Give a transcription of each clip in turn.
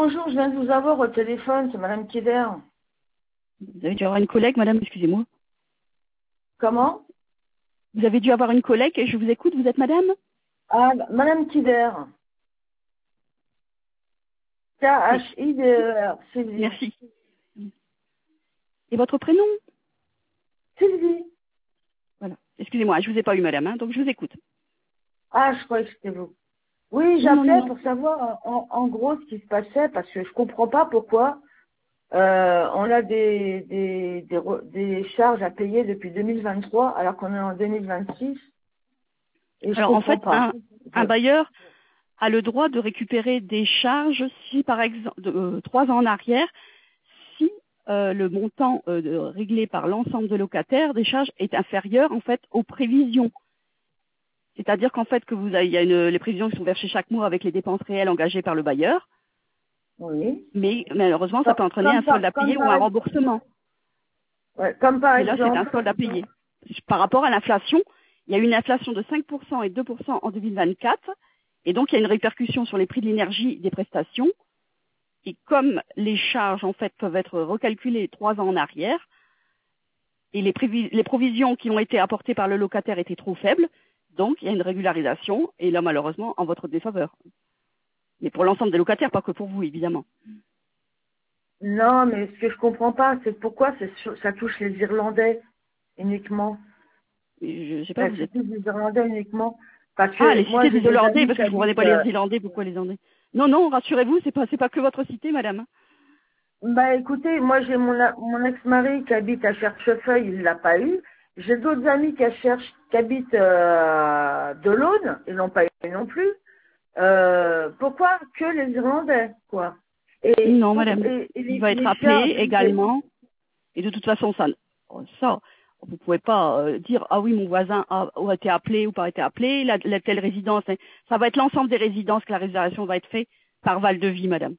bonjour, je viens de vous avoir au téléphone, c'est Madame Keder. Vous avez dû avoir une collègue, madame, excusez-moi. Comment? Vous avez dû avoir une collègue, et je vous écoute, vous êtes madame? Ah, Madame Keder. Oui, K-H-I-D-E-R, Sylvie. merci. Et votre prénom? Sylvie. Voilà. Excusez-moi, je vous ai pas eu, madame, hein, donc je vous écoute. Ah, je croyais que c'était vous. Oui, Non, non, non, j'appelais non. pour savoir en gros ce qui se passait, parce que je comprends pas pourquoi on a des charges à payer depuis 2023 alors qu'on est en 2026 et je Alors, en comprends fait, pas. un bailleur a le droit de récupérer des charges si, par exemple, 3 ans en arrière, si le montant réglé par l'ensemble de locataires des charges est inférieur, en fait, aux prévisions. C'est-à-dire qu'en fait, il y a les prévisions qui sont versées chaque mois avec les dépenses réelles engagées par le bailleur, Oui. mais malheureusement, ça Comme, peut entraîner comme un solde par, à comme payer ou par, un remboursement. ouais, comme par Mais là, c'est un exemple. solde à payer. Par rapport à l'inflation, il y a eu une inflation de 5% et 2% en 2024, et donc il y a une répercussion sur les prix de l'énergie des prestations. Et comme les charges, en fait, peuvent être recalculées 3 ans en arrière, et les provisions qui ont été apportées par le locataire étaient trop faibles, donc il y a une régularisation, et là, malheureusement, en votre défaveur. Mais pour l'ensemble des locataires, pas que pour vous, évidemment. Non, mais ce que je comprends pas, c'est pourquoi ça touche les Irlandais uniquement. Et je sais pas, Ça vous êtes... touche les Irlandais uniquement. Parce Ah, que les moi, cités j'ai des des Hollandais, amis parce qui que je ne comprenais habitent. pas les Irlandais, pourquoi les Hollandais? Non, non, rassurez-vous, c'est pas que votre cité, madame. Bah écoutez, moi j'ai mon ex-mari qui habite à Cherchefeuille, il l'a pas eu. J'ai d'autres amis qui habitent de l'Aune, ils l'ont pas eu non plus. Pourquoi que les Irlandais, quoi? Non, madame. Et Il va être les appelé charges, également. Et de toute façon, ça, vous pouvez pas dire ah oui, mon voisin a été appelé ou pas été appelé, la telle résidence. Hein. Ça va être l'ensemble des résidences que la réservation va être faite par Val de Vie, madame.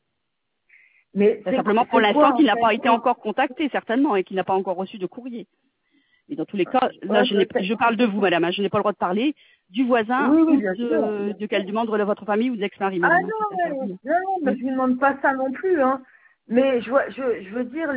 mais C'est simplement pour c'est l'instant quoi en qu'il n'a fait? pas été encore contacté, certainement, et qu'il n'a pas encore reçu de courrier. Et dans tous les cas, là, Ouais, je parle de vous, madame. Hein. Je n'ai pas le droit de parler du voisin oui, oui, ou bien sûr. de quelle demande relève votre famille ou d'ex-mari, Ah madame. Hein. C'est non, interdit. non, non, Mm. mais je ne demande pas ça non plus, hein. Mais je veux dire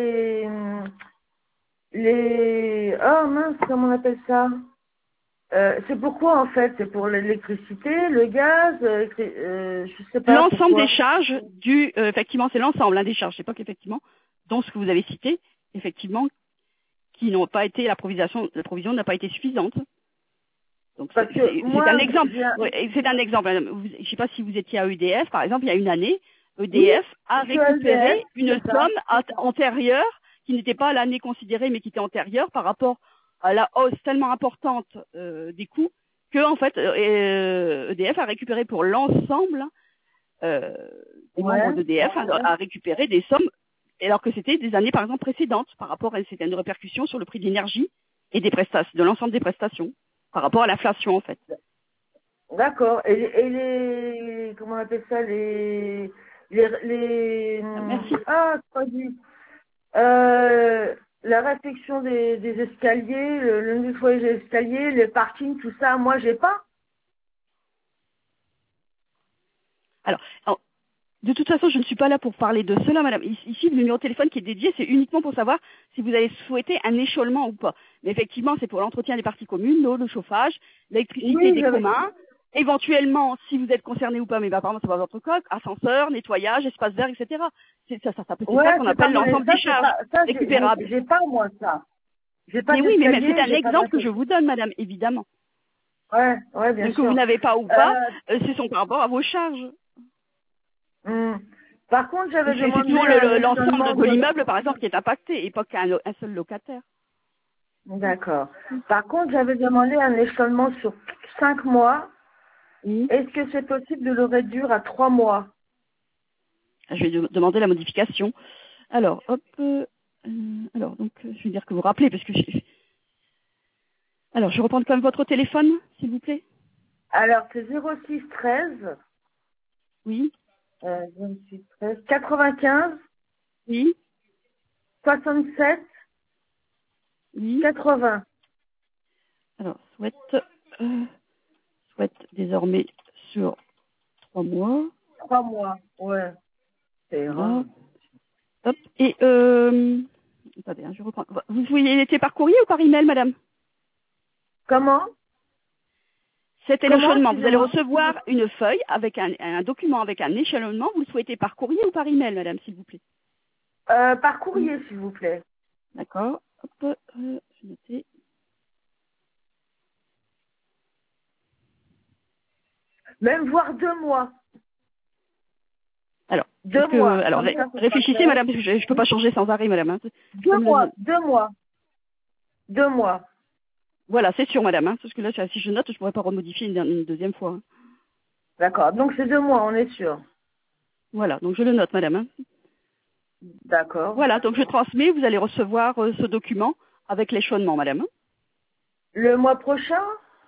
oh mince, comment on appelle ça? C'est pourquoi en fait? C'est pour l'électricité, le gaz, je sais pas L'ensemble des pourquoi. charges effectivement, c'est l'ensemble des charges. C'est pas qu'effectivement, dont ce que vous avez cité, effectivement, qui n'ont pas été la provision n'a pas été suffisante. Donc Parce que c'est un moi, exemple. j'ai un... Ouais, c'est un exemple. Madame. Je ne sais pas si vous étiez à EDF, par exemple, il y a une année, Oui, EDF a je suis à récupéré EDF, une c'est ça. somme antérieure, qui n'était pas à l'année considérée, mais qui était antérieure par rapport à la hausse tellement importante des coûts que en fait EDF a récupéré pour l'ensemble euh, des membres Ouais. d'EDF a récupéré des sommes, alors que c'était des années par exemple précédentes, par rapport à c'était une répercussion sur le prix de l'énergie et des prestations, de l'ensemble des prestations, par rapport à l'inflation en fait. D'accord. Et comment on appelle ça, Merci. ah, quoi dit, la réfection des escaliers, le nettoyage des escaliers, les parkings, tout ça, moi j'ai pas. Alors, de toute façon, je ne suis pas là pour parler de cela, madame. Ici, le numéro de téléphone qui est dédié, c'est uniquement pour savoir si vous avez souhaité un échelonnement ou pas. Mais effectivement, c'est pour l'entretien des parties communes, l'eau, le chauffage, l'électricité Oui, des communs, éventuellement, si vous êtes concerné ou pas, mais apparemment, c'est pas votre cas, ascenseur, nettoyage, espace vert, etc. C'est ça ouais, qu'on c'est pas appelle mon, l'ensemble ça des c'est charges pas, ça récupérables. j'ai pas moi ça. J'ai pas Mais oui, mais c'est d'escalier, un j'ai pas exemple que de... je vous donne, madame, évidemment. Ouais, ouais, bien Donc, que vous sûr. n'avez pas ou pas, Euh, ce sont par rapport à vos charges. hmm. Par contre, Donc, j'avais c'est demandé toujours un l'ensemble échelonnement de sur... l'immeuble, par exemple, qui est impacté, et pas un seul locataire. D'accord. Par contre, j'avais demandé un échelonnement sur 5 mois. Oui. Est-ce que c'est possible de le réduire à 3 mois? Je vais demander la modification. Alors, hop. Je vais dire que vous rappelez, parce que alors, je reprends quand même votre téléphone, s'il vous plaît. Alors, c'est 06 13, Oui, 06 13, 95, oui, 67, oui. 80. Alors, souhaite désormais sur 3 mois. 3 mois, ouais. C'est rare. Hop. Et attendez, je reprends. Vous vouliez été par courrier ou par email, madame? Comment? Cet Comment, échelonnement, vous allez excusez-moi? recevoir une feuille avec un document avec un échelonnement. Vous le souhaitez par courrier ou par email, madame, s'il vous plaît? Par courrier, s'il vous plaît. D'accord. Hop, je vais noter. Même voire 2 mois. Alors, 2 mois. alors Comme ça, ce sera réfléchissez, fait. madame, parce que je ne peux pas changer sans arrêt, madame. Hein. 2 Comme mois. 2 mois. 2 mois. Voilà, c'est sûr, madame. Hein, parce que là, si je note, je ne pourrais pas remodifier une deuxième fois. Hein. D'accord. Donc c'est 2 mois, on est sûr. Voilà, donc je le note, madame. Hein. D'accord. Voilà, donc je transmets, vous allez recevoir ce document avec l'échelonnement, madame. Hein. Le mois prochain?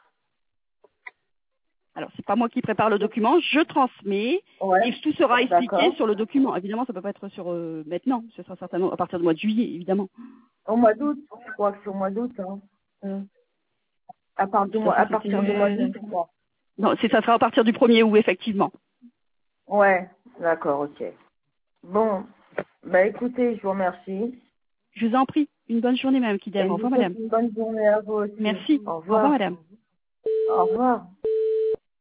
Alors, c'est pas moi qui prépare le document, je transmets Ouais. et tout sera expliqué D'accord. sur le document. Évidemment, ça ne peut pas être sur maintenant, ce sera certainement à partir du mois de juillet, évidemment. Au mois d'août. Je crois que c'est au mois d'août. Hein. À partir du mois d'août, je crois. Non, ça sera à partir du 1er août, effectivement. Ouais. D'accord, ok. Bon. Bah écoutez, je vous remercie. Je vous en prie. Une bonne journée, madame Kidem. Et Au je revoir, vous souhaite madame. une bonne journée à vous aussi. Merci. Au Au revoir, revoir. madame. Au revoir.